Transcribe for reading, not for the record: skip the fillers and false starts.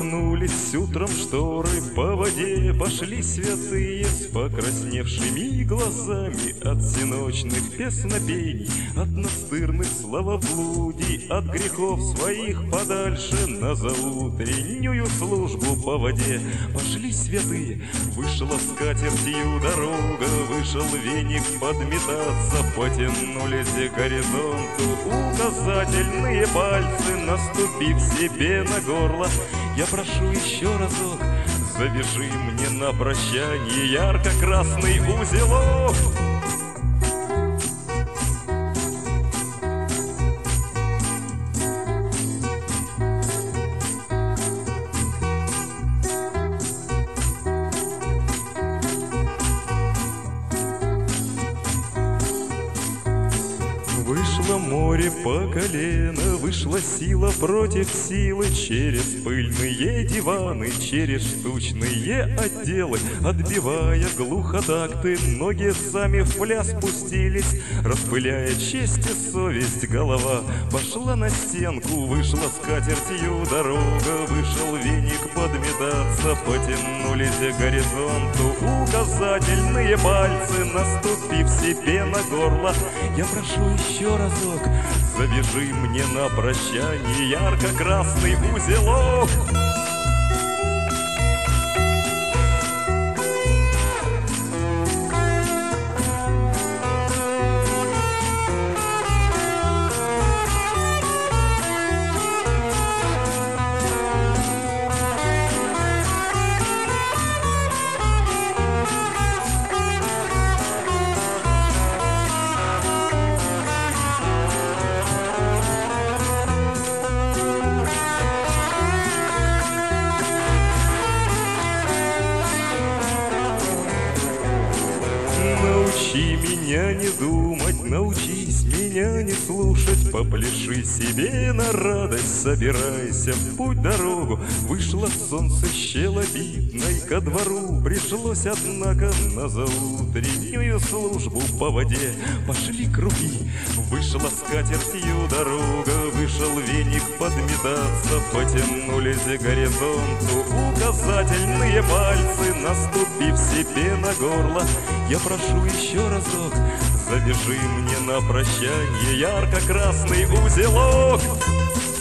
Распахнулись утром шторы, по воде пошли святые с покрасневшими глазами от всеночных песнопений, от настырных словоблудий, от грехов своих подальше на заутреннюю службу по воде. Пошли святые, вышла скатертью дорога, вышел веник подметаться, потянулись к горизонту указательные пальцы, наступив себе на горло. Я прошу еще разок, завяжи мне на прощание ярко-красный узелок. Вышло море по колено, вышла сила против силы, через пыльные диваны, через штучные отделы, отбивая глухо такты, ноги сами в пляс пустились, распыляя честь и совесть. Голова пошла на стенку, вышла скатертью дорога, вышел веник подметаться, потянулись к горизонту указательные пальцы, наступив себе на горло. Я прошу еще разок, завяжи мне на прощание ярко-красный узелок. Научи меня не думать, научись меня не слушать, попляши себе на радость, собирайся в путь-дорогу. Вышло солнце щелобитной ко двору, пришлось, однако, на заутреннюю службу по воде. Пошли круги, вышла скатертью дорога, вышел веник подметаться, потянулись к горизонту указательные пальцы, наступив себе на горло. Я прошу еще разок, завяжи мне на прощание ярко-красный узелок.